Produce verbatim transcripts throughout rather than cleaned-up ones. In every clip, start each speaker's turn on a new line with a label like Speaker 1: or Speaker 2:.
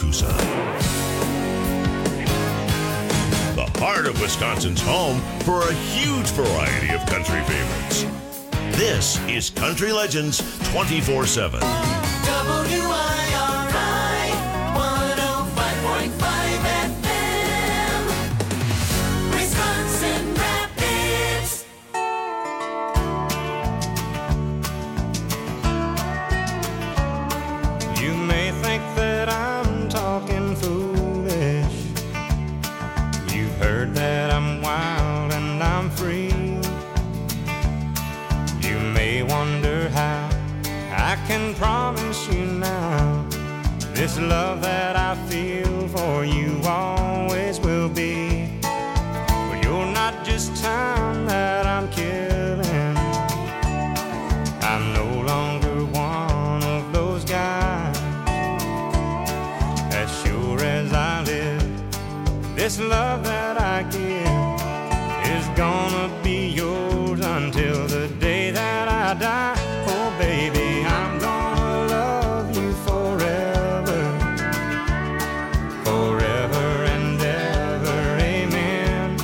Speaker 1: Coosa. The heart of Wisconsin's home for a huge variety of country favorites. This is Country Legends twenty-four seven.
Speaker 2: W I R I one oh five point five F M, Wisconsin Rapids.
Speaker 3: You may think that I'm talking foolish. You've heard that I'm wild and I'm free. You may wonder how I can promise you now this love that I feel for you always will be. Well, you're not just time that I'm killing. I'm no longer one of those guys. As sure as I live, this love that I give is gonna be yours until the day that I die. Oh baby, I'm gonna love you forever, forever and ever, amen.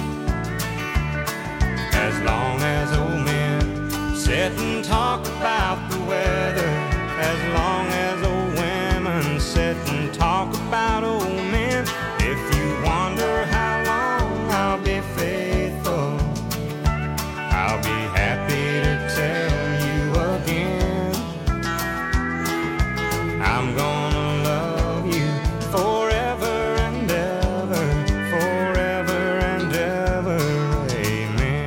Speaker 3: As long as old men sit and talk about the weather, as long as old women sit and talk about old men. If you wonder how long I'll be faithful, I'll be happy to tell you again. I'm gonna love you forever and ever, forever and ever, amen.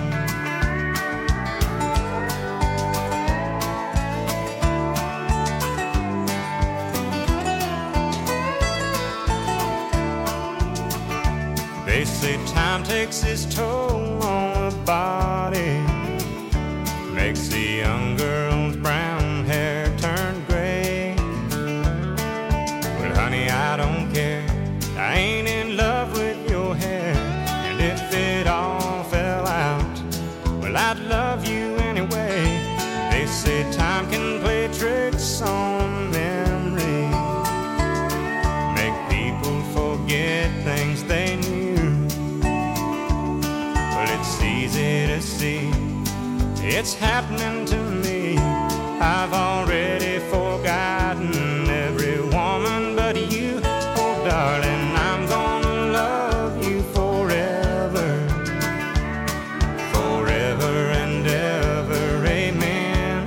Speaker 3: They say time takes its toll on the body, makes the young girl's brown hair turn gray. Well, honey, I don't care. I ain't in love with your hair. And if it all fell out, well, I'd love you anyway. They say time can play tricks on memory, make people forget things they knew. Well, it's easy to see it's happening to me. I've already forgotten every woman but you. Oh, darling, I'm gonna love you forever, forever and ever, amen.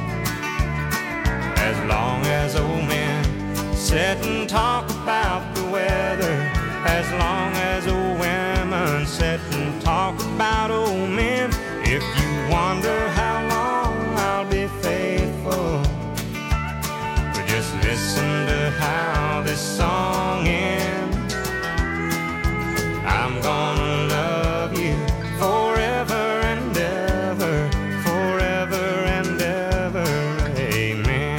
Speaker 3: As long as old men sit and talk about the weather, as long as old women sit and talk about old men. If you wonder how long I'll be faithful, but just listen to how this song ends. I'm gonna love you forever and ever, forever and ever, amen.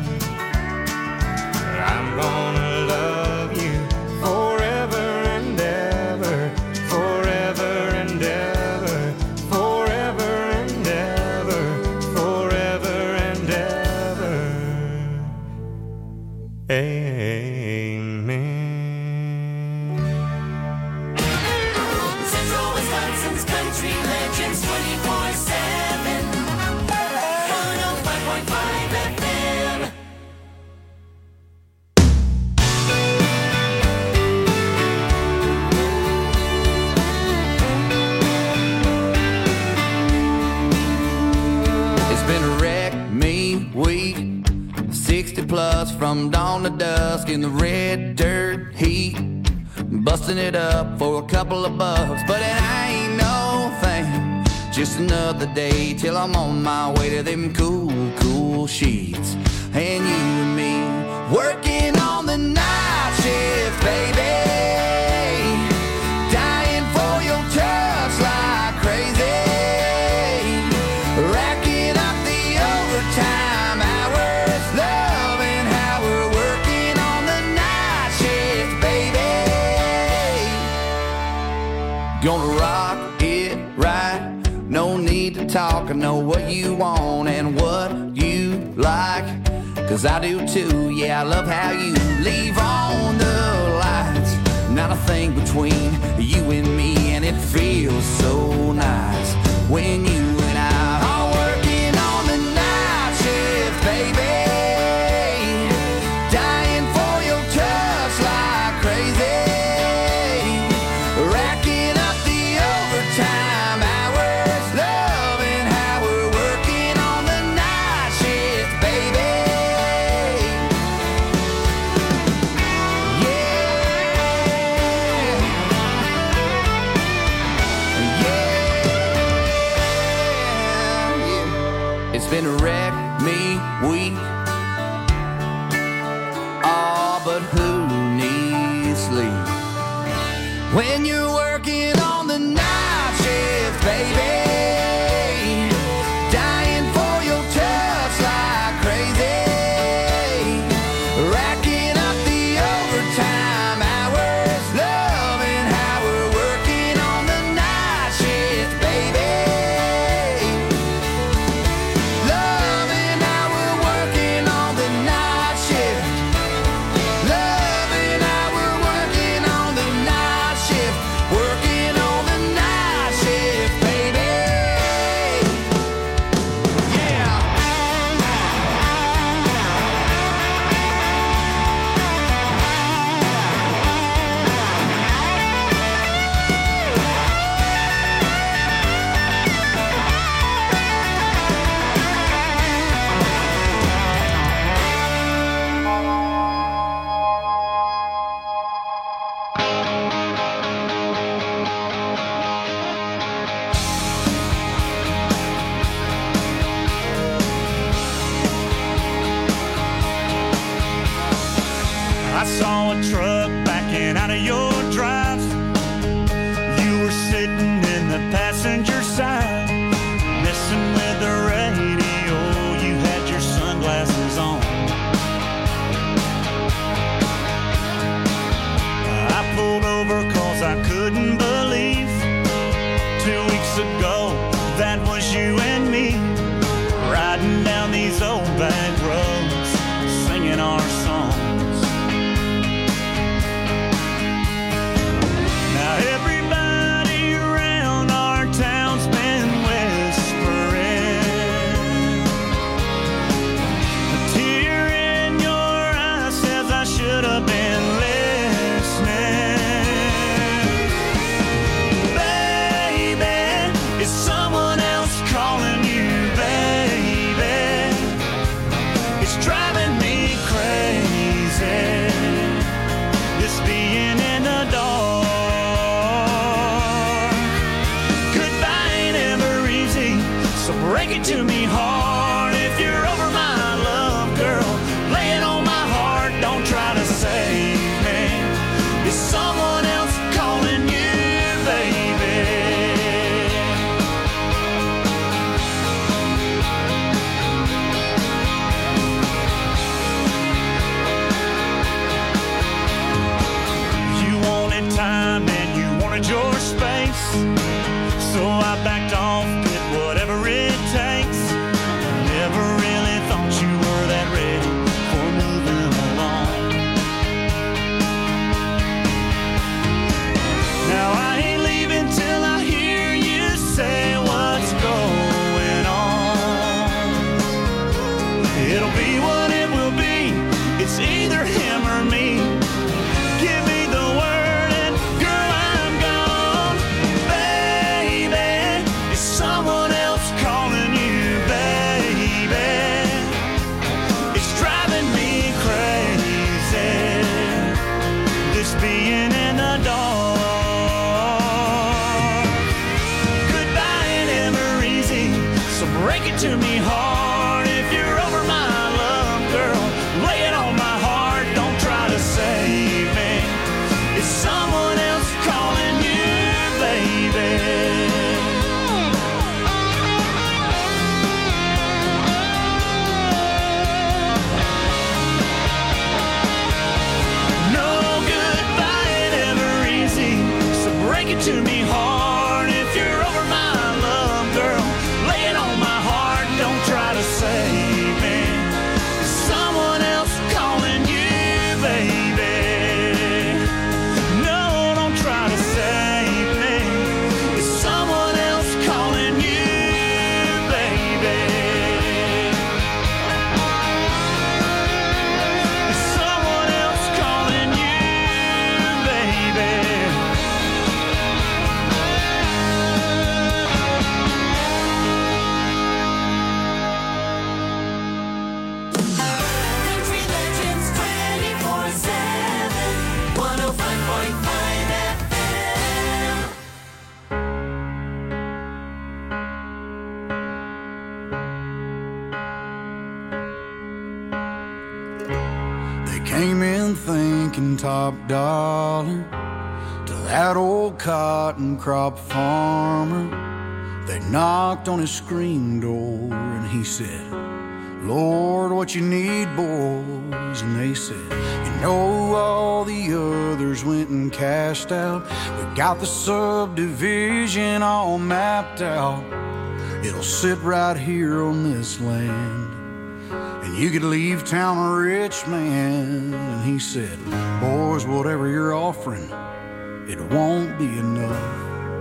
Speaker 3: I'm gonna love you forever and ever, forever and ever, forever and ever, forever and ever, amen.
Speaker 2: Central Wisconsin's Country Legends twenty-four seven, one oh five point five F M.
Speaker 4: It's been a wreck, me, week, sixty plus from dawn to dusk in the red dirt heat, busting it up for a couple of bucks, but it ain't no thing, just another day till I'm on my way to them cool, cool sheets, and you and me working on the night shift, baby, dying for your touch like crazy, racking up the overtime hours, loving how we're working on the night shift, baby. Gonna rock it right, no need to talk, I know what you want and what you like, 'cause I do too. Yeah, I love how you leave on the lights. Not a thing between you and me, and it feels so nice when you and I are working on the night shift, baby. Dying for your touch like crazy. Racking up the overtime hours, loving how we're working on the night shift, baby. It's been a wreck me week. Oh, but who needs sleep when you're working on the night shift, baby? Dying for your touch like crazy. Racking up the overtime hours, loving how we're working on the night shift, baby. Loving how we're working on the night shift. Loving how we're working on the night shift. Working on the night shift, baby. Yeah.
Speaker 3: I saw a truck backing out of your drive. You were sitting in the passenger side, messing with the radio. You had your sunglasses on. I pulled over 'cause I couldn't believe two weeks ago that was you and me, riding down these old back roads, singing our songs. Now everybody around our town's been whispering. A tear in your eye says I should have been listening. Baby, is someone else calling you, baby? It's driving me crazy, this being in the dark. Goodbye ain't ever easy, so break it to me hard. If you're over my love, girl, lay it on my heart. Don't try to save me. Is someone else calling you, baby? You wanted time and you wanted your space, so I backed off, did whatever it takes. Never really thought you were that ready for moving along. Now I ain't leaving till I hear you say what's going on. It'll be what it will be. It's either him or me. Give me the word and girl, I'm gone. Baby, is someone else calling you, baby? It's driving me crazy, this being in the dark. Goodbye ain't ever easy, so break it to me hard. If you're over my love, girl, lay it on my heart. Don't try to save me. It's someone else calling you, baby. No, goodbye ain't ever easy, so break it to me hard. If you're over my love, girl, lay it on my heart. Don't try to save me. It's someone
Speaker 5: came in thinking top dollar to that old cotton crop farmer. They knocked on his screen door and he said, Lord, what you need, boys? And they said, you know, all the others went and cashed out. We got the subdivision all mapped out. It'll sit right here on this land, and you could leave town a rich man. And he said, boys, whatever you're offering, it won't be enough.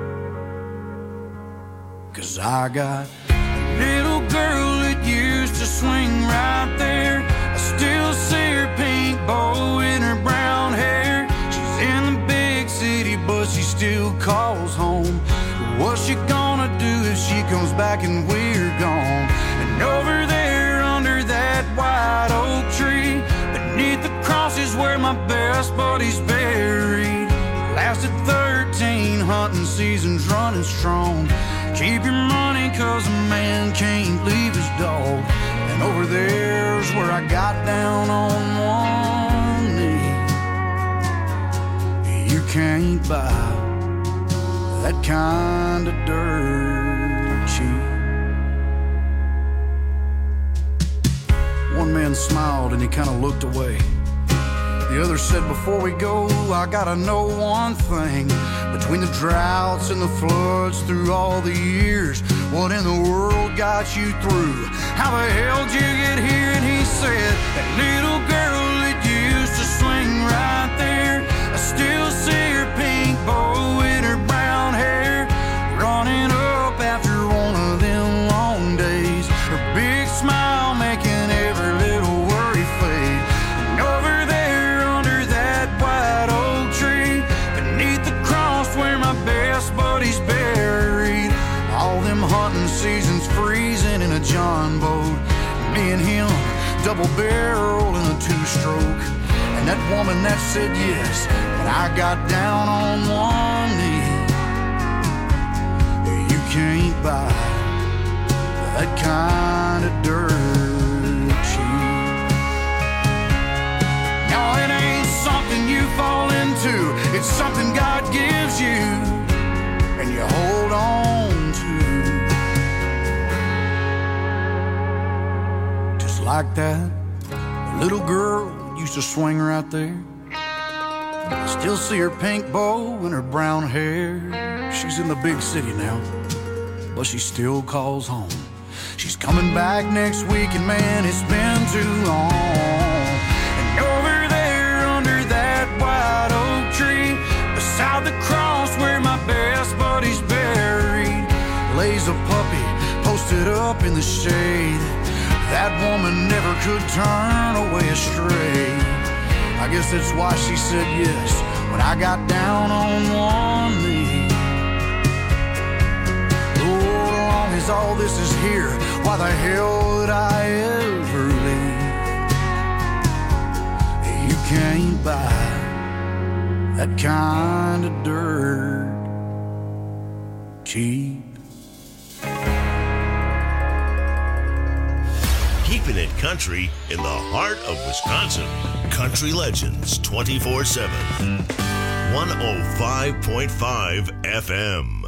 Speaker 5: 'Cause I got a little girl that used to swing right there. I still see her pink bow in her brown hair. She's in the big city, but she still calls home. What's she gonna do if she comes back and we're gone? And over there under that white oak tree, beneath the cross is where my best buddy's buried. Lasted thirteen hunting seasons running strong. Keep your money 'cause a man can't leave his dog. And over there's where I got down on one knee. You can't buy that kind of dirt cheap. One man smiled and he kind of looked away. The other said, before we go, I gotta know one thing. Between the droughts and the floods through all the years, what in the world got you through? How the hell did you get here? And he said, that little girl that used to swing right there, I still see her pink bow in her brown hair, running up after one of them long days. Her big smile making every little worry fade. And over there under that white oak tree, beneath the cross where my best buddy's buried, all them hunting seasons freezing in a John boat, me and him double barrel in a two-stroke. And that woman that said yes, but I got down on one knee. You can't buy that kind of dirt cheap. No, it ain't something you fall into, it's something God gives you and you hold on to. Just like that little girl used to swing right there. I still see her pink bow and her brown hair. She's in the big city now, but she still calls home. She's coming back next week, and man, it's been too long. And over there under that white oak tree, beside the cross where my best buddy's buried, lays a puppy posted up in the shade. That woman never could turn away astray. I guess that's why she said yes when I got down on one knee. Lord, as long as all this is here, why the hell would I ever leave? You can't buy that kind of dirt cheap.
Speaker 1: Keeping it country in the heart of Wisconsin. Country Legends twenty-four seven. one oh five point five F M.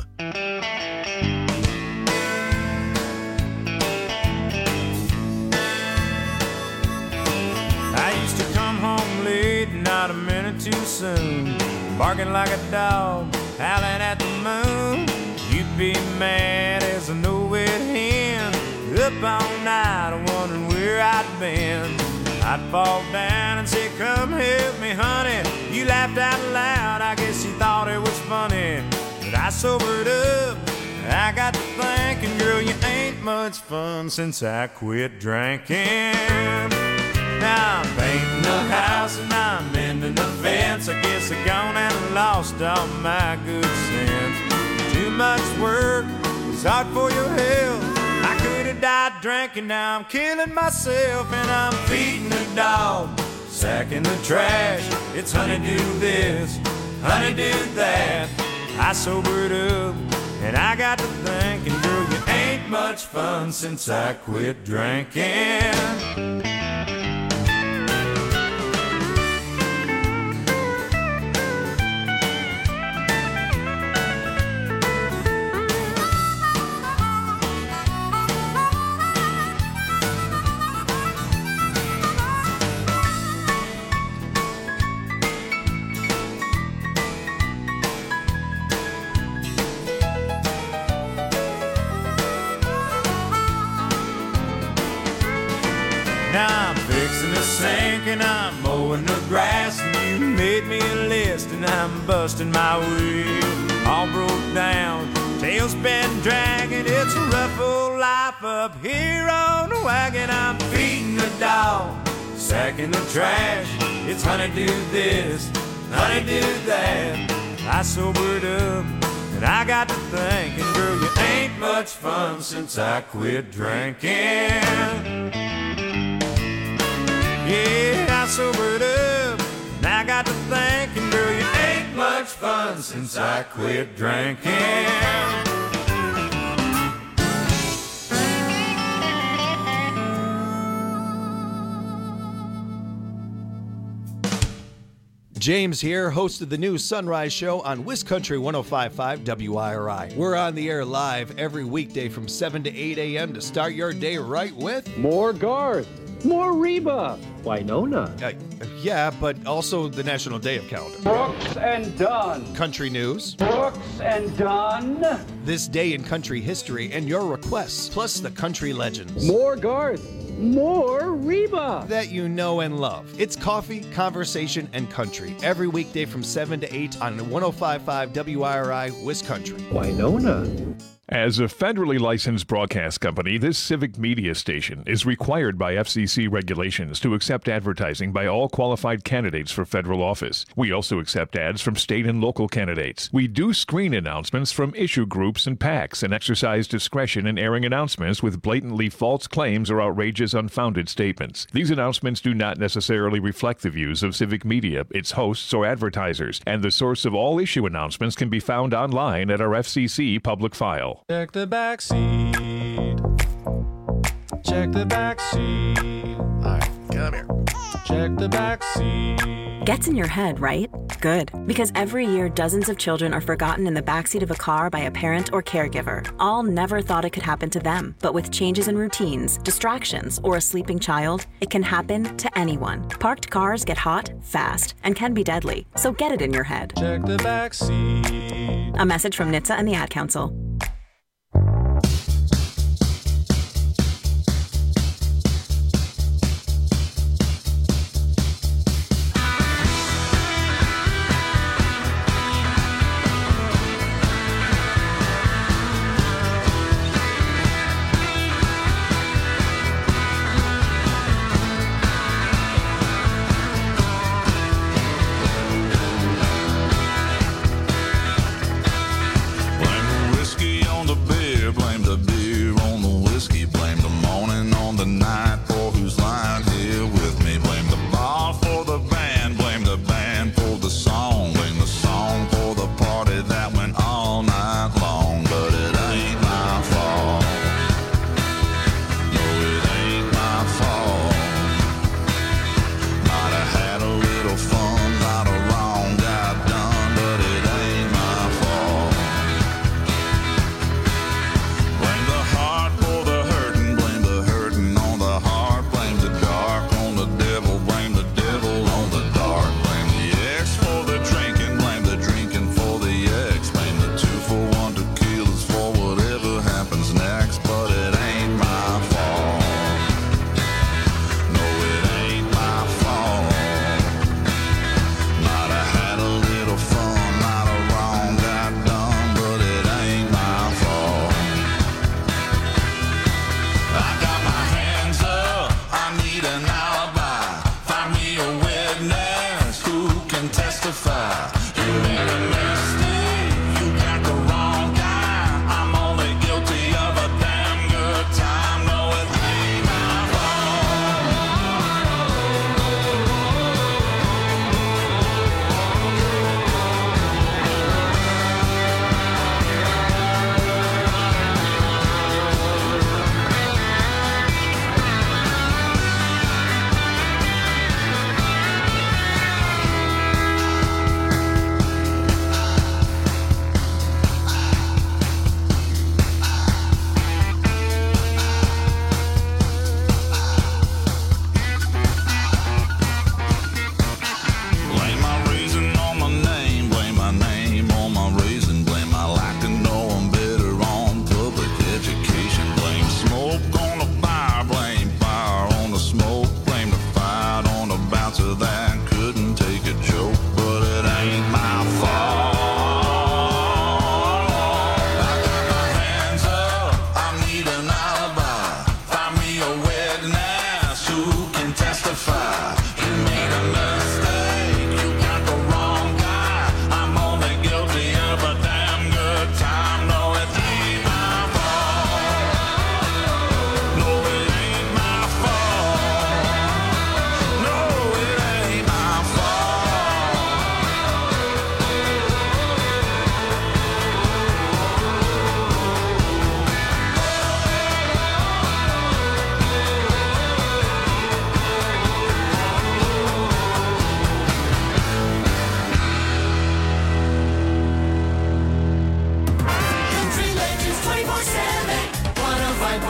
Speaker 3: I used to come home late, not a minute too soon, barking like a dog, howling at the moon. You'd be mad as a no-wit hen, up all night wondering where I'd been. I'd fall down and say, come help me, honey. You laughed out loud, I guess you thought it was funny. But I sobered up, I got to thinking, girl, you ain't much fun since I quit drinking. Now I'm painting the house and I'm mending the fence. I guess I gone and lost all my good sense. Too much work, it's hard for your health. I could have died drinking, now I'm killing myself. And I'm feeding the dog, sacking the trash. It's honey do this, honey do that. I sobered up and I got to thinking, girl, you ain't much fun since I quit drinking. fixing to sink and I'm mowing the grass, and you made me a list and I'm busting my wheel. All broke down, tail's been dragging, it's a rough old life up here on the wagon. I'm feeding the dog, sacking the trash, it's honeydew this, honeydew that. I sobered up and I got to thinking, girl, you ain't much fun since I quit drinking. Yeah, I sobered up and I got to thinking, girl, you ain't much fun since I quit drinking.
Speaker 6: James here, host of the new Sunrise Show on WisCountry one oh five point five W I R I. We're on the air live every weekday from seven to eight a.m. to start your day right with...
Speaker 7: More Garth, more Reba, Winona.
Speaker 6: Uh, yeah, but also the National Day of Calendar.
Speaker 7: Brooks and Dunn.
Speaker 6: Country news.
Speaker 7: Brooks and Dunn.
Speaker 6: This day in country history and your requests, plus the country legends.
Speaker 7: More Garth. More Reba
Speaker 6: that you know and love. It's coffee, conversation, and country every weekday from seven to eight on one oh five point five W I R I WisCountry.
Speaker 7: Winona.
Speaker 8: As a federally licensed broadcast company, this civic media station is required by F C C regulations to accept advertising by all qualified candidates for federal office. We also accept ads from state and local candidates. We do screen announcements from issue groups and PACs and exercise discretion in airing announcements with blatantly false claims or outrageous unfounded statements. These announcements do not necessarily reflect the views of civic media, its hosts, or advertisers, and the source of all issue announcements can be found online at our F C C public file.
Speaker 3: Check the back seat. Check the back seat.
Speaker 6: All right, come here.
Speaker 3: Check the back seat.
Speaker 9: Gets in your head, right? Good. Because every year, dozens of children are forgotten in the backseat of a car by a parent or caregiver. All never thought it could happen to them. But with changes in routines, distractions, or a sleeping child, it can happen to anyone. Parked cars get hot, fast, and can be deadly. So get it in your head.
Speaker 3: Check the back seat.
Speaker 9: A message from N H T S A and the Ad Council.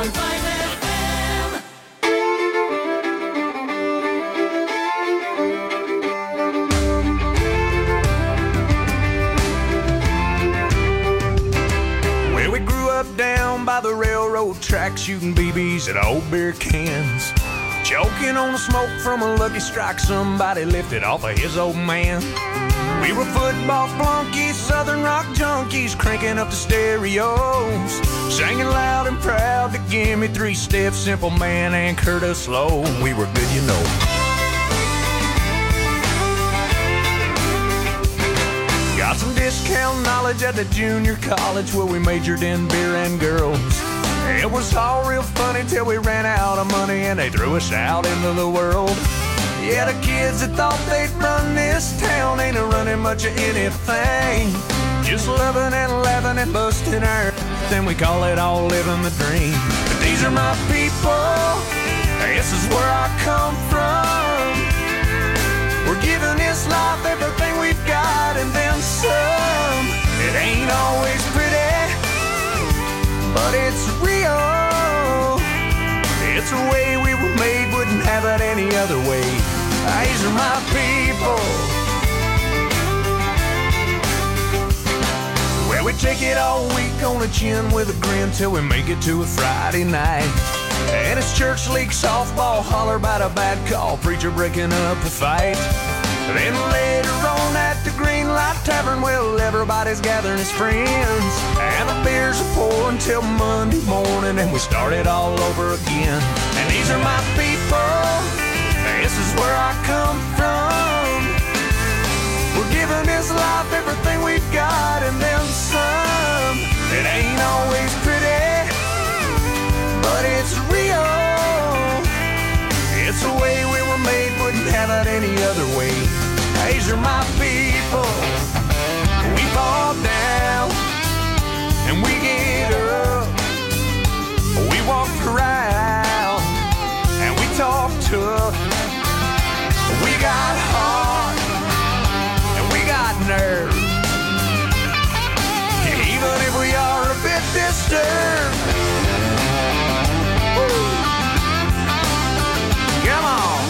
Speaker 2: point five F M.
Speaker 10: Well, we grew up down by the railroad track, shooting B Bs at old beer cans, choking on the smoke from a Lucky Strike somebody lifted off of his old man. We were football flunkies, southern rock junkies, cranking up the stereos, singing loud and proud to Give Me Three Steps, Simple Man, and Curtis Slow. We were good, you know. Got some discount knowledge at the junior college where we majored in beer and girls. It was all real funny till we ran out of money and they threw us out into the world. Yeah, the kids that thought they'd run this town ain't a running much of anything. Just loving and laughing and busting our then we call it all living the dream. But these are my people, this is where I come from. We're giving this life everything we've got and then some. It ain't always pretty, but it's real. It's the way we were made, wouldn't have it any other way. These are my people. Well, we take it all week on the chin with a grin till we make it to a Friday night. And it's church league softball, holler about a bad call, preacher breaking up a fight. Then later on at the Green Light Tavern, well, everybody's gathering as friends, and the beers are pouring till Monday morning, and we start it all over again. And these are my people, this is where I come from. We're giving this life everything we've got and then some. It ain't always pretty, but it's real. It's the way we were made, wouldn't have it any other way. These are my people. We fall down and we get up. We walk around and we talk tough. We got heart and we got nerve. Even if we are a bit disturbed. Woo. Come on.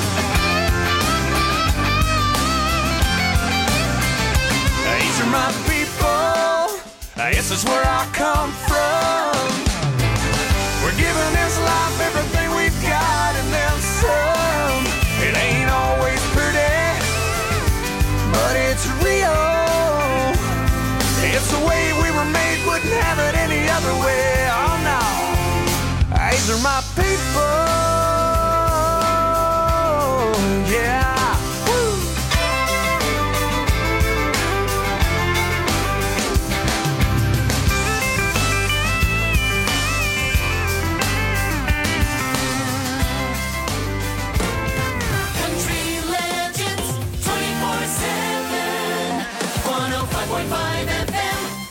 Speaker 10: These are my people. This is where I come from. We're giving this life everything we've got and then some. It ain't always pretty, but it's real. It's the way we were made, wouldn't have it any other way. Oh no. These are my people. Yeah. Woo.
Speaker 2: Country Legends twenty-four seven, one oh five point five F M.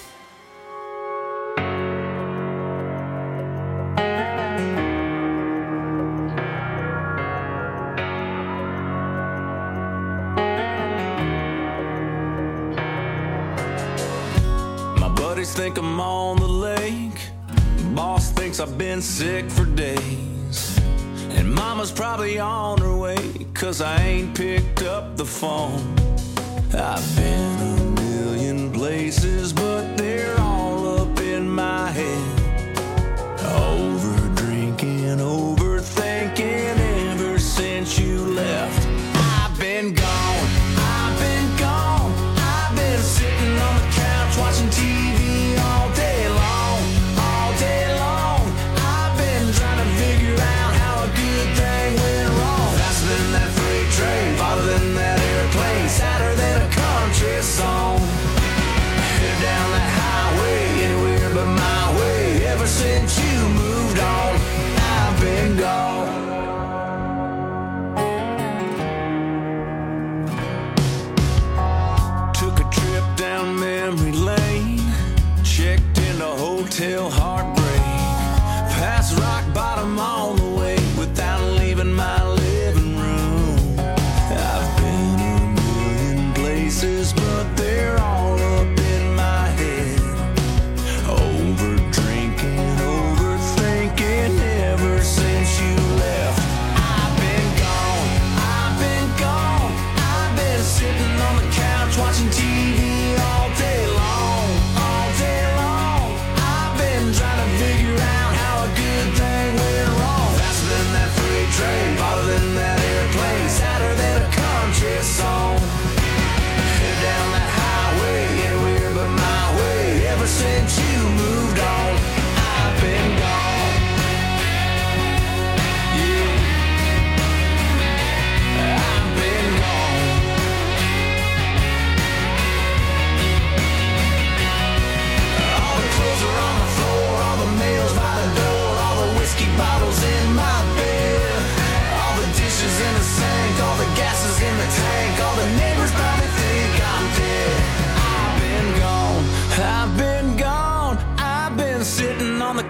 Speaker 10: Think I'm on the lake. Boss thinks I've been sick for days. And mama's probably on her way, cause I ain't picked up the phone. I've been a million places, but they're all up in my head. Over drinking, overthinking ever since you left. I've been gone, I've been gone. I've been sitting on the couch watching T V all day long, all day long. I've been trying to figure out how a good thing went wrong. Faster than that freight train, farther than that airplane, sadder than a country song. Head down the highway, anywhere but my way. Ever since you moved on, I've been gone. Took a trip down memory lane, checked into Hotel Heartbreak, past rock bottom on the way without leaving my living room. I've been a million places, but they're all up in my head. Over drinking, overthinking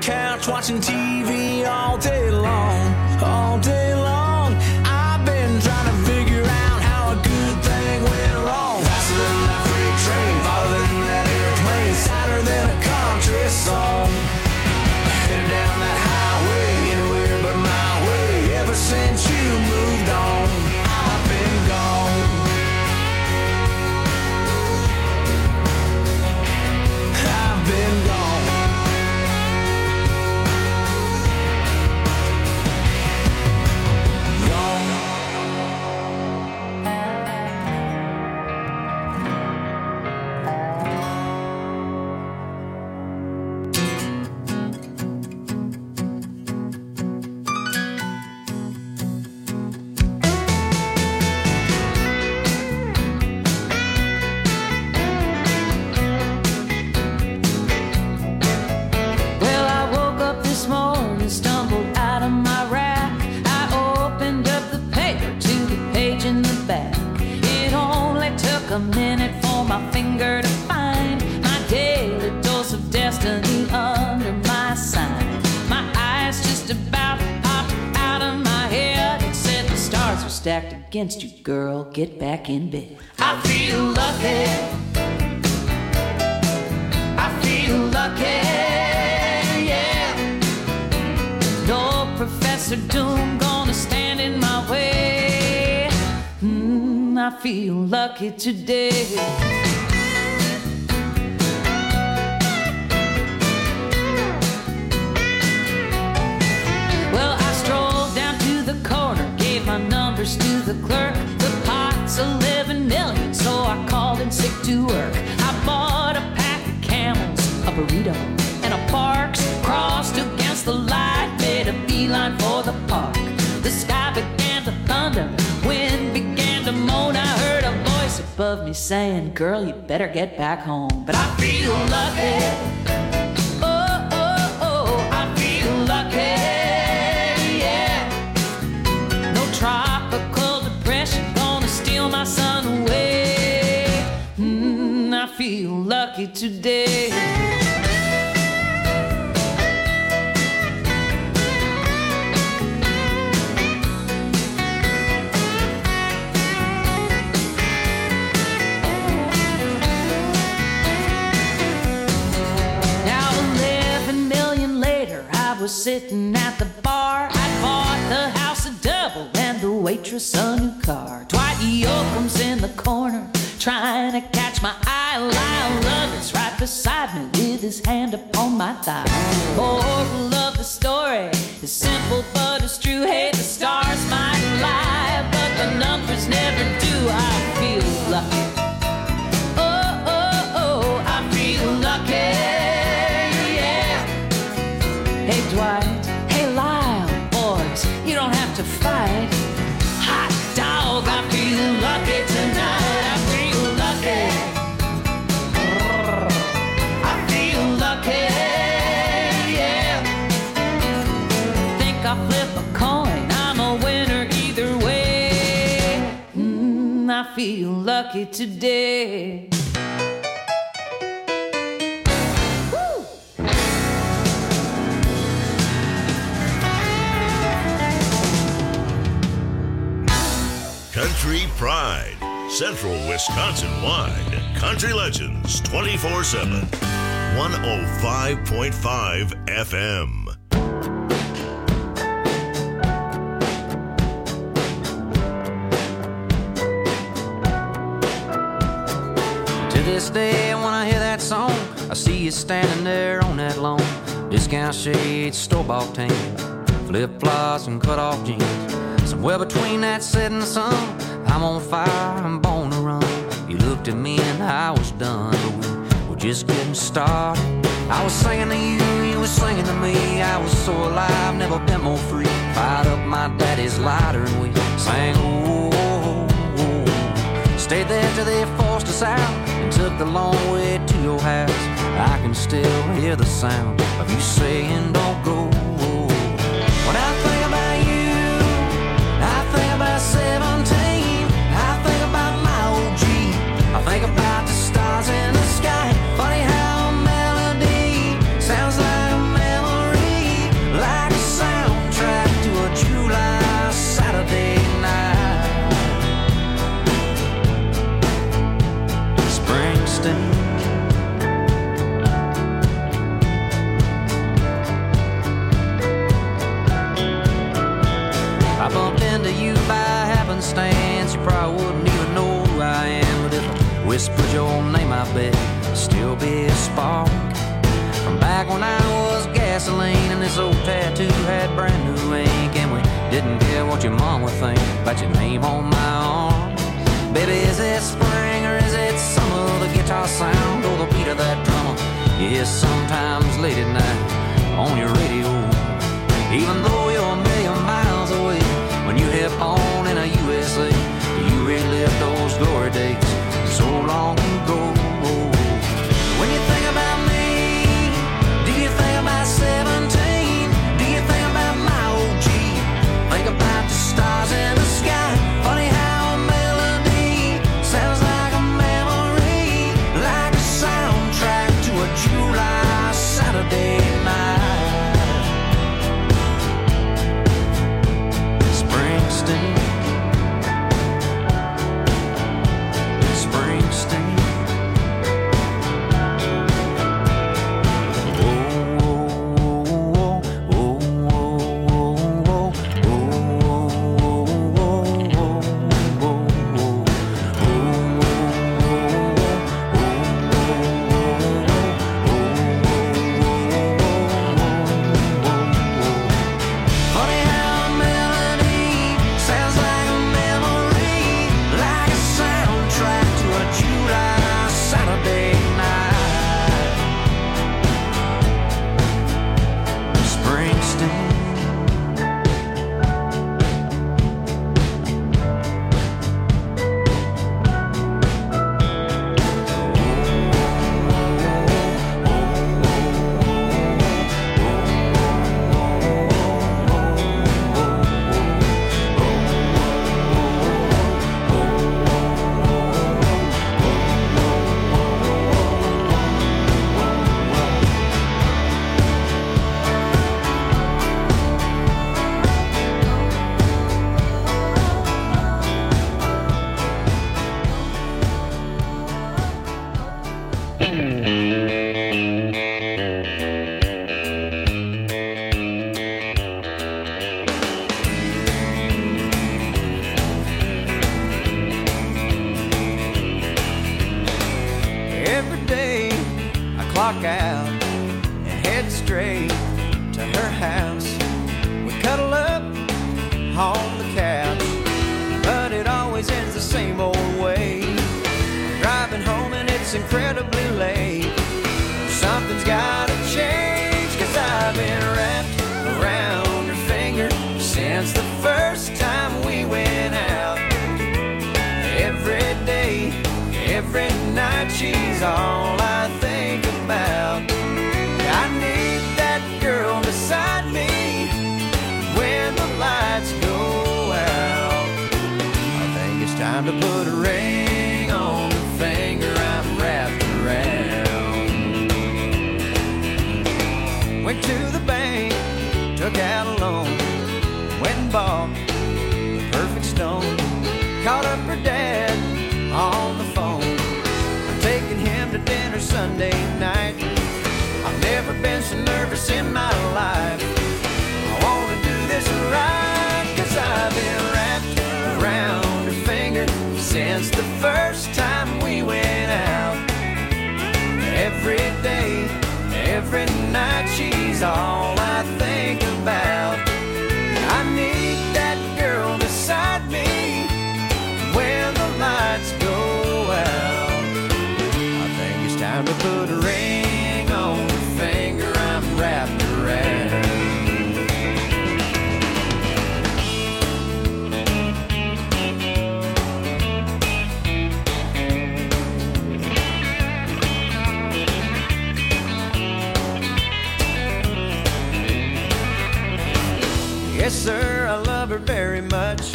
Speaker 10: couch watching T V all day long, all day long. I've been trying to figure out how a good thing went wrong. Faster than that freight train, farther than that airplane, sadder than a country song. Headed down that highway, anywhere but my way. Ever since you moved on, I've been gone. I've been gone.
Speaker 2: A minute for my finger to find my daily dose of destiny under my sign. My eyes just about popped out of my head. It said the stars were stacked against you, girl. Get back in bed. I feel lucky. I feel lucky, yeah. No Professor Doom gonna stand in my way. I feel lucky today. Well, I strolled down to the corner, gave my numbers to the clerk. The pot's eleven million, so I called in sick to work. I bought a pack of Camels, a burrito, and a Parks. Crossed against the light, made a beeline for the park. The sky began to thunder, wind began to moan. I heard a voice above me saying, girl, you better get back home. But I feel lucky. Oh, oh, oh, I feel lucky, yeah. No tropical depression gonna steal my sun away. Mm, I feel lucky today. Was sitting at the bar. I bought the house a double and the waitress a new car. Dwight Yoakam's in the corner trying to catch my eye. Lyle Lovett's right beside me with his hand upon my thigh. Moral of the story is simple but it's true. Hey, the stars might lie, but the numbers never do. I feel lucky. Oh, oh, oh, I feel lucky. Hey Dwight, hey Lyle, boys, you don't have to fight. Hot dog, I feel lucky tonight. I feel lucky. I feel lucky, yeah. Think I'll flip a coin, I'm a winner either way. Mm, I feel lucky today.
Speaker 1: Country Pride, Central Wisconsin-wide. Country Legends twenty-four seven. one oh five point five F M.
Speaker 11: To this day, when I hear that song, I see you standing there on that lawn. Discount shades, store-bought tan, flip-flops and cut-off jeans. Somewhere between that setting sun, I'm on fire, I'm born to run. You looked at me and I was done, but we were just getting started. I was singing to you, you were singing to me. I was so alive, never been more free. Fired up my daddy's lighter and we sang, oh, oh, oh. Stayed there till they forced us out and took the long way to your house. I can still hear the sound of you saying, don't go. When I think about you, I think about seventeen. I think about my old dream. I think about the stars in the sky. Funny how a melody sounds like a memory. stance, you probably wouldn't even know who I am. But if I whispered your name, I bet it'd still be a spark. From back when I was gasoline and this old tattoo had brand new ink, and we didn't care what your mom would think about your name on my arm. Baby, is it spring or is it summer? The guitar sound or the beat of that drummer? Yes, sometimes late at night on your radio. Even though you're a million miles away, when you hit on in a U S A, you relive those glory days so long ago. When you think about me, do you think about seventeen? Do you think about my O G? Think about the stars in the sky. Funny how a melody sounds like a memory, like a soundtrack to a July Saturday night. Springsteen, Springsteen.
Speaker 12: Yes, sir, I love her very much.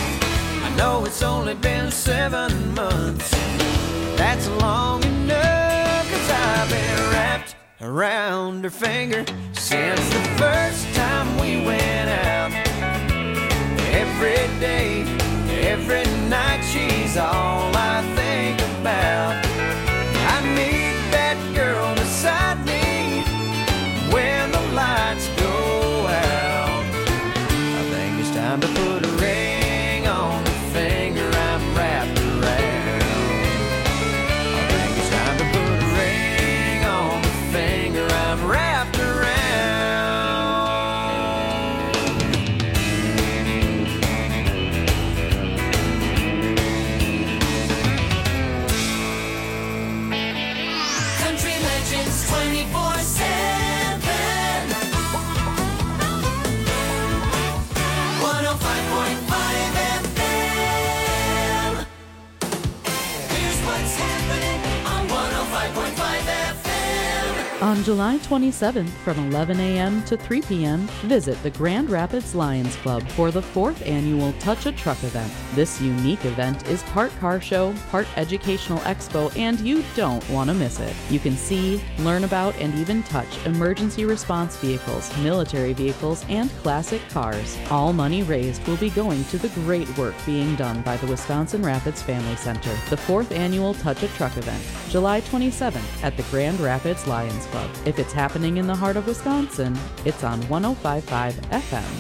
Speaker 12: I know it's only been seven months. That's long enough, 'cause I've been wrapped around her finger since the first time we went out. Every day, every night, she's all I think about. I need that girl beside me when the lights go out. I think it's time to put a ring on the finger
Speaker 13: On July twenty-seventh from eleven a.m. to three p.m., visit the Grand Rapids Lions Club for the fourth annual Touch a Truck event. This unique event is part car show, part educational expo, and you don't want to miss it. You can see, learn about, and even touch emergency response vehicles, military vehicles, and classic cars. All money raised will be going to the great work being done by the Wisconsin Rapids Family Center. The fourth annual Touch a Truck event, July twenty-seventh at the Grand Rapids Lions Club. If it's happening in the heart of Wisconsin, it's on one oh five point five F M.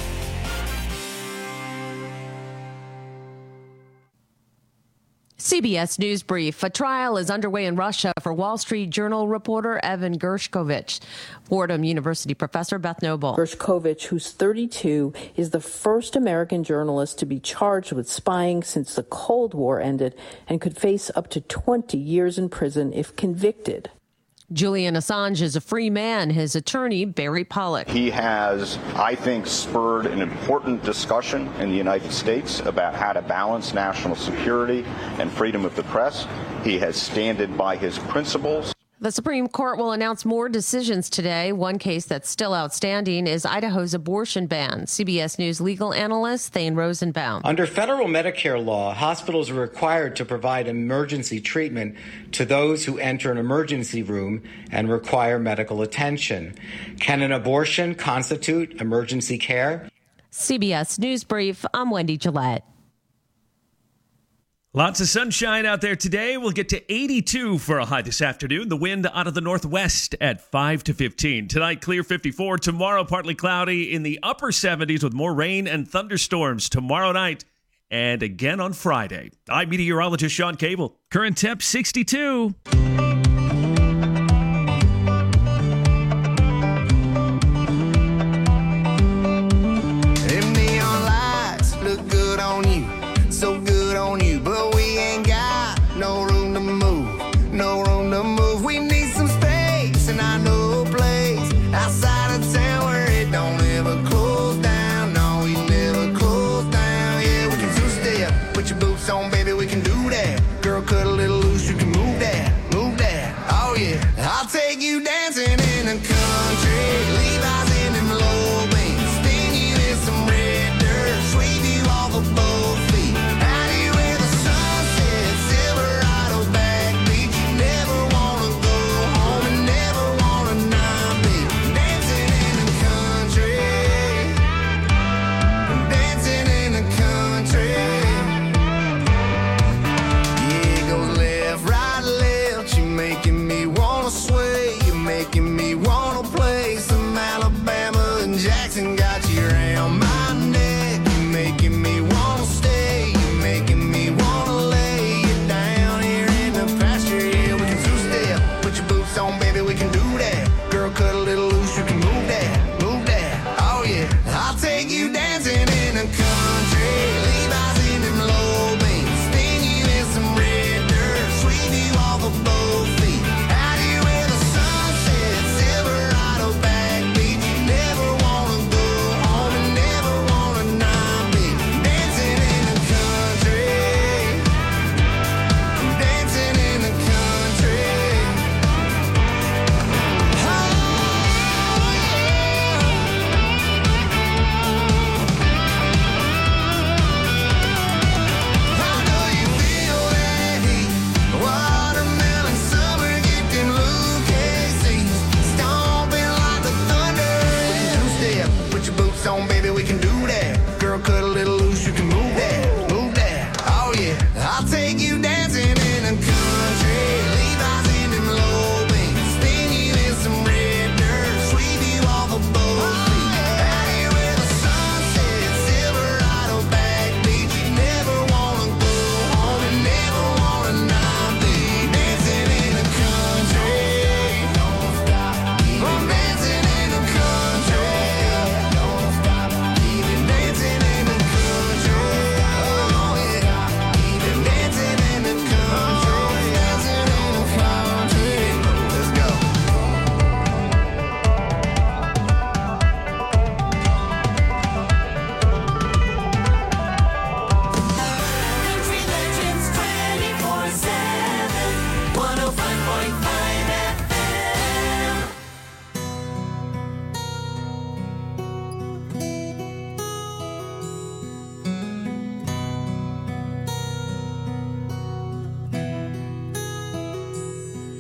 Speaker 14: C B S News Brief. A trial is underway in Russia for Wall Street Journal reporter Evan Gershkovich. Fordham University professor Beth Noble.
Speaker 15: Gershkovich, who's thirty-two, is the first American journalist to be charged with spying since the Cold War ended and could face up to twenty years in prison if convicted.
Speaker 14: Julian Assange is a free man. His attorney, Barry Pollock.
Speaker 16: He has, I think, spurred an important discussion in the United States about how to balance national security and freedom of the press. He has standed by his principles.
Speaker 14: The Supreme Court will announce more decisions today. One case that's still outstanding is Idaho's abortion ban. C B S News legal analyst Thane Rosenbaum.
Speaker 17: Under federal Medicare law, hospitals are required to provide emergency treatment to those who enter an emergency room and require medical attention. Can an abortion constitute emergency care?
Speaker 14: C B S News Brief, I'm Wendy Gillette.
Speaker 18: Lots of sunshine out there today. We'll get to eighty-two for a high this afternoon. The wind out of the northwest at five to fifteen. Tonight, clear fifty-four. Tomorrow, partly cloudy in the upper seventies with more rain and thunderstorms tomorrow night and again on Friday. I'm meteorologist Sean Cable. Current temp sixty-two.
Speaker 12: Them neon lights look good on you, so good on you, but we ain't got no room to move, no room to move. We need some space, and I know a place outside of town where it don't ever close down. No, we never close down. Yeah, we can two-step, put your boots on, baby, we can do that. Girl, cut a little loose, you can move that, move that.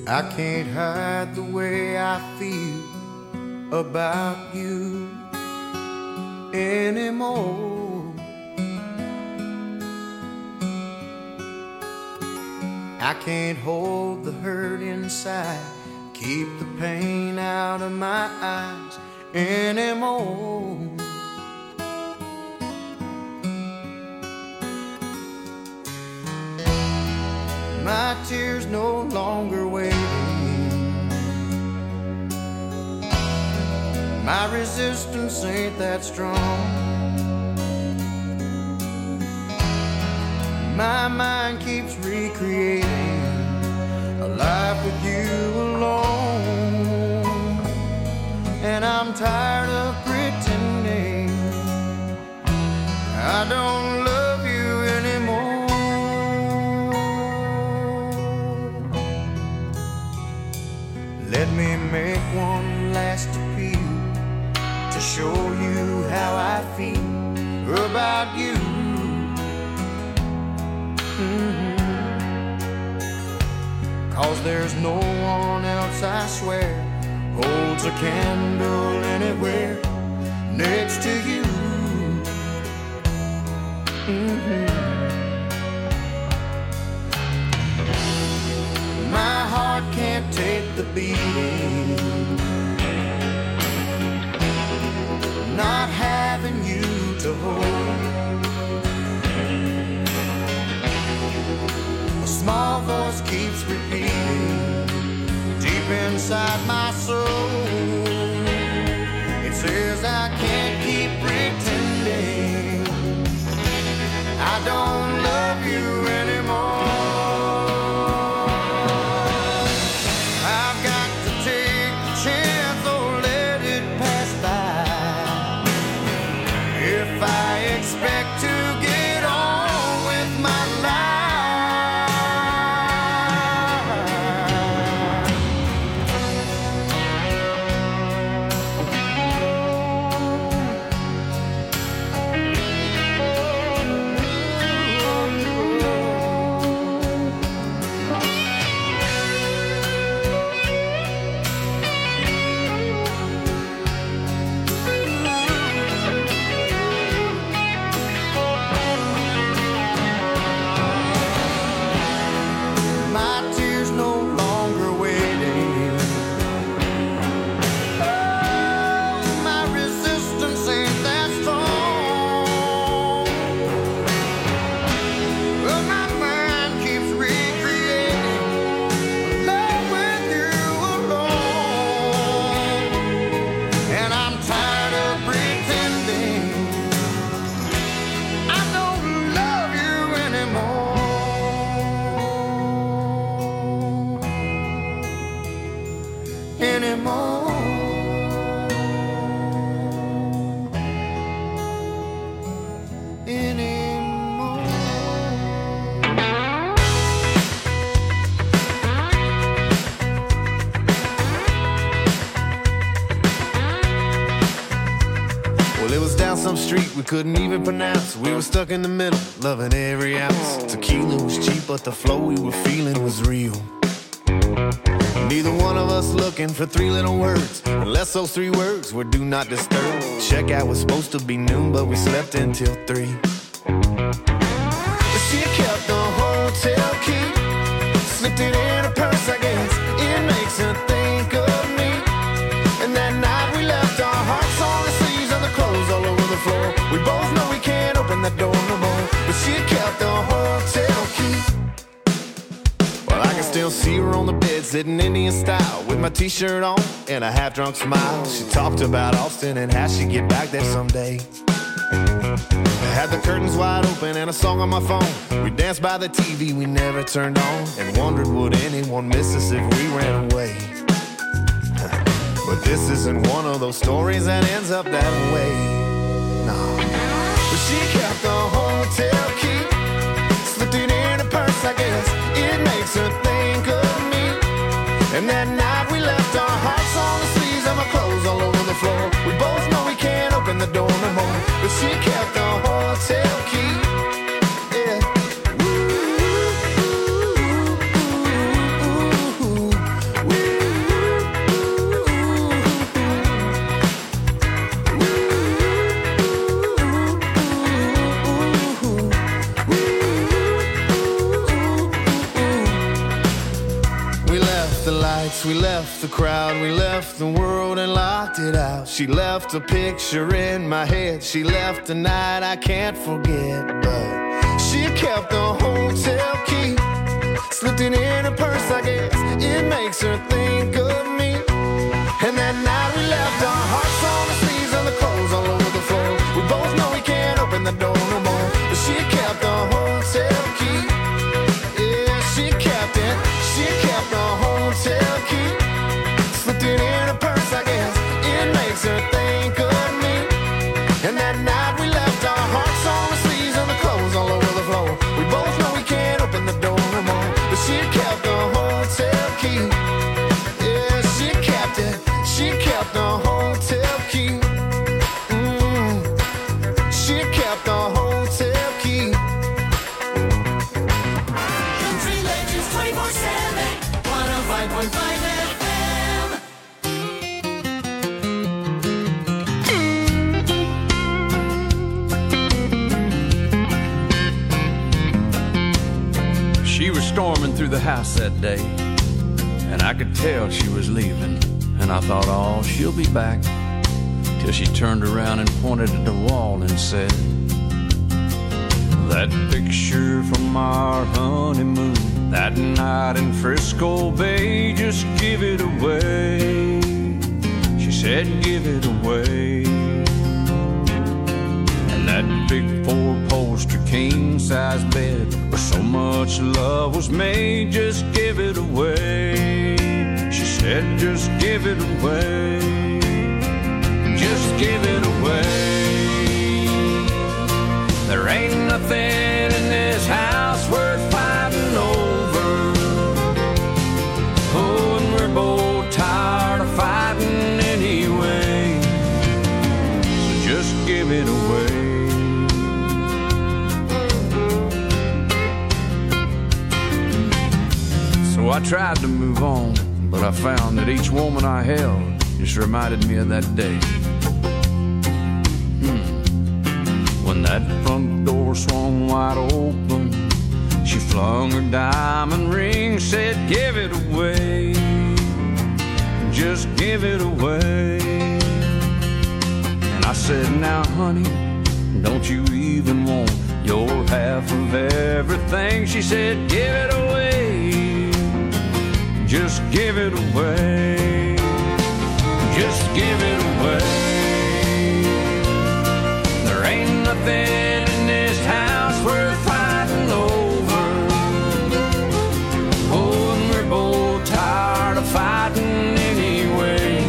Speaker 5: I can't hide the way I feel about you anymore. I can't hold the hurt inside, keep the pain out of my eyes anymore. My tears no longer waiting. My resistance ain't that strong. My mind keeps recreating a life with you alone. And I'm tired of pretending I don't love you anymore. Let me make one last appeal to show you how I feel about you. Mm-hmm. 'Cause there's no one else, I swear, holds a candle anywhere next to you. Mm-hmm. My heart can't take the beating, not having you to hold. A small voice keeps repeating deep inside my soul. It says I can't keep pretending I don't love you anymore.
Speaker 19: We couldn't even pronounce. We were stuck in the middle, loving every ounce. Tequila was cheap, but the flow we were feeling was real. Neither one of us looking for three little words, unless those three words were do not disturb. Checkout was supposed to be noon, but we slept until three. She kept the hotel key, slipped it in her purse, I guess. It makes her think of me. And that night we left our hearts on the sleeves of the clothes all over the floor. We both know we can't open that door no more, but she kept the hotel key. Well, I can still see her on the bed, sitting Indian style, with my t-shirt on and a half-drunk smile. She talked about Austin and how she'd get back there someday. I had the curtains wide open and a song on my phone. We danced by the T V we never turned on, and wondered would anyone miss us if we ran away. But this isn't one of those stories that ends up that way. No. But she kept the hotel key, slipped it in her purse, I guess. It makes her think of me. And that night we left our hearts on the sleeves of our clothes all over the floor. We both know we can't open the door no more, but she kept the hotel key. Yeah. Ooh, ooh, ooh, ooh, ooh. crowd, we left the world and locked it out. She left a picture in my head, she left a night I can't forget. But she kept the hotel key, slipped it in her purse, I guess it makes her think of me. And that night we left our hearts on the sleeves and the clothes all over the floor. We both know we can't open the door no more, but she kept the hotel key. Yeah, she kept it, she kept the hotel key, slipped it in her purse, I guess it makes her think of me. And that night we left our hearts on the sleeves and the clothes all over the floor. We both know we can't open the door no more, but she kept the hotel key. Yeah, she kept it, she kept the hotel key. Mm. She kept the hotel key.
Speaker 2: Country Legends twenty-four seven, one oh five point five F M.
Speaker 20: She was storming through the house that day, and I could tell she was leaving. And I thought, oh, she'll be back. Till she turned around and pointed at the wall and said, that picture from our honeymoon, that night in Frisco Bay, just give it away. She said, give it away. And that big four-poster king-size bed where so much love was made, just give it away. She said, just give it away. Just give it away. There ain't nothing in this house worth fighting over. Oh, and we're both tired of fighting anyway. So just give it away. So I tried to move on, but I found that each woman I held just reminded me of that day. Hmm. When that front door swung wide open, she flung her diamond ring, said, give it away. Just give it away. And I said, now honey, don't you even want your half of everything? She said, give it away. Just give it away. Just give it away. There ain't nothing in this house worth fighting over. Oh, and we're both tired of fighting anyway.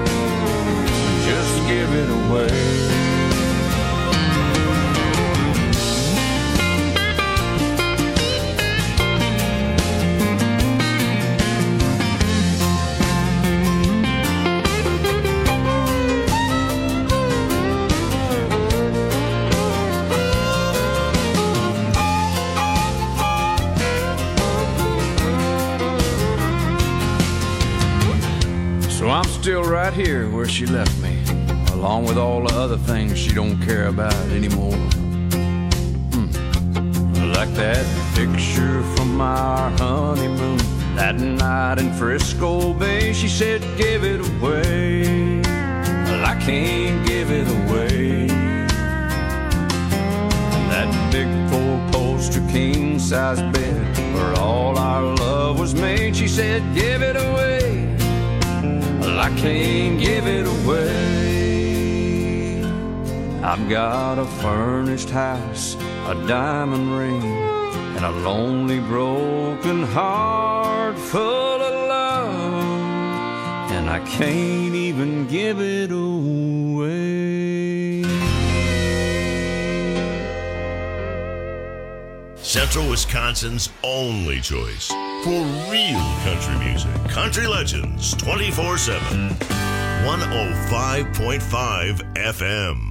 Speaker 20: Just give it away. So I'm still right here where she left me, along with all the other things she don't care about anymore. Hmm. Like that picture from our honeymoon, that night in Frisco Bay. She said, give it away. Well, I can't give it away. That big four-poster king-size bed where all our love was made. She said, give it away. Well, I can't give it away. I've got a furnished house, a diamond ring, and a lonely broken heart full of love, and I can't even give it away.
Speaker 1: Central Wisconsin's only choice for real country music. Country Legends twenty-four seven. one oh five point five F M.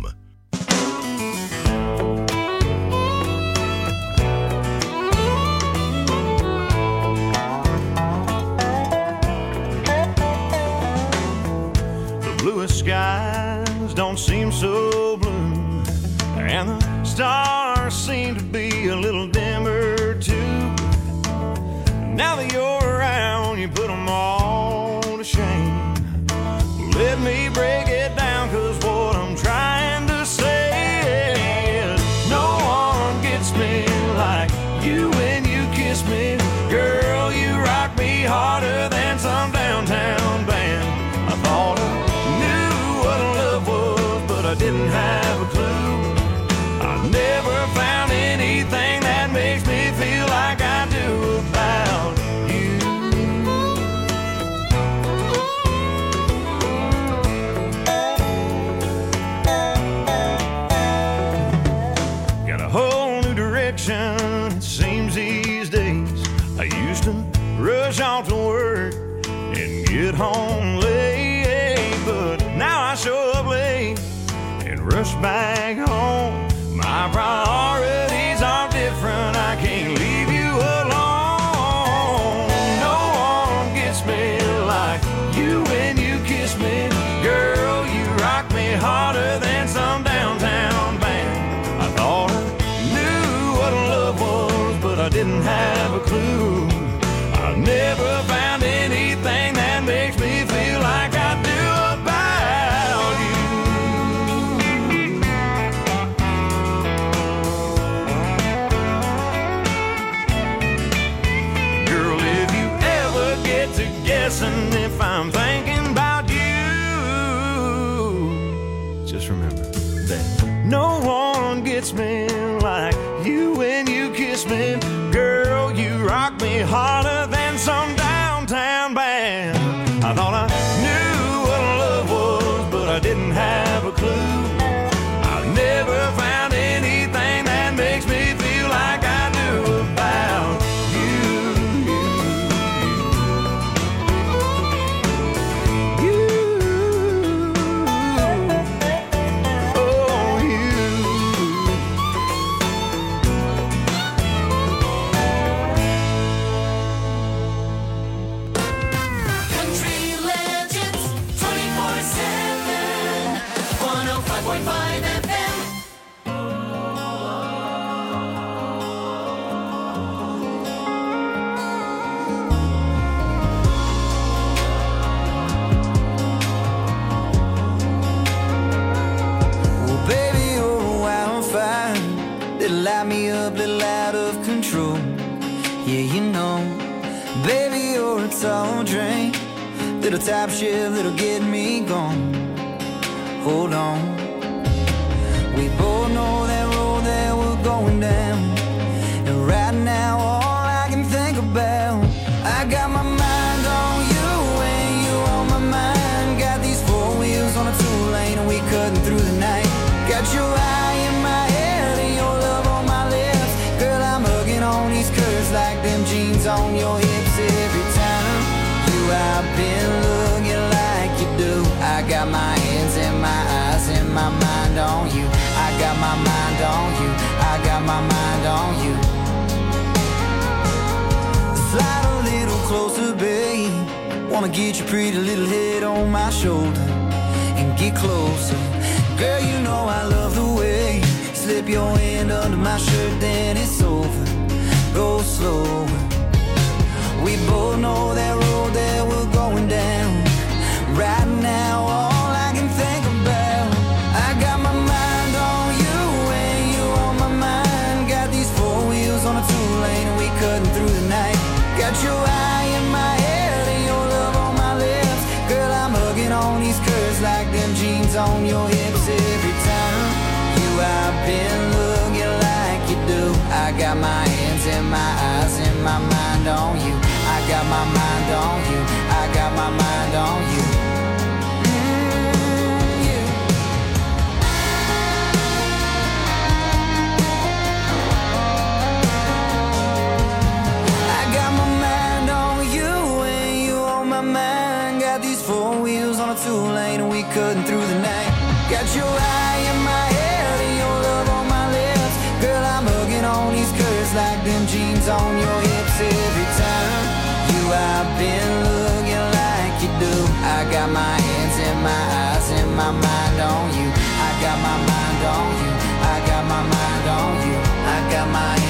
Speaker 3: The bluest skies don't seem so blue, and the stars seem to be a little dimmer too. Now that you're around, you put them all to shame. let me break it down, cause what I'm trying to say is no one gets me like you when you kiss me. Girl, you rock me harder than some downtown band. I thought I knew what love was, but I didn't have a clue. I never found anything that makes me feel like I do about you. Got a whole new direction, it seems these days. I used to rush off to work and get home late, but now I show up late and rush back home. My priorities are different, I can't leave you alone. No one gets me like you when you kiss me. Girl, you rock me harder than some downtown band. I thought I knew what love was, but I didn't have a clue. I never found anything that makes me feel like I do about you. Girl, if you ever get to guessing if I'm thinking about you, just remember that no one gets me like you when you kiss me. Girl, you rock me harder than some downtown band. I thought I knew what love was, but I didn't have a clue. I never found anything that makes me feel like I do about you. You, oh, you.
Speaker 2: Country Legends twenty-four seven, one oh five point five F M.
Speaker 12: Well, baby, you're a wildfire that'll light me up, little out of control. Yeah, you know, baby, you're a tall drink, little top shelf that'll get me gone. Hold on, we both know that road that we're going down, and right now all I can think about, I got my mind on you and you on my mind. Got these four wheels on a two lane and we cutting through the night. Got your eye in my head and your love on my lips. Girl, I'm hugging on these curves like them jeans on your hips. Every time you I've been looking like you do. I got my hands and my eyes and my mind on you. I got my mind on you. I got my mind on you. Slide a little closer, babe. Wanna get your pretty little head on my shoulder and get closer. Girl, you know I love the way you slip your hand under my shirt, then it's over. Go slower. We both know that road that we're going down. Right now, all I can think about, I got my mind on you and you on my mind. Got these four wheels on a two lane and we cutting through the night. Got your eye in my head and your love on my lips. Girl, I'm hugging on these curves like them jeans on your hips. Every time you I've been looking like you do. I got my hands and my eyes and my mind on you. I got my mind on you. I got my mind on you. Mm, yeah. I got my mind on you and you on my mind. Got these four wheels on a two lane and we cutting through the night. Got your eye in my head and your love on my lips. Girl, I'm hugging on these curves like them jeans on your hips. Every time you I've been looking like you do. I got my hands and my eyes and my mind on you. I got my mind on you. I got my mind on you. I got my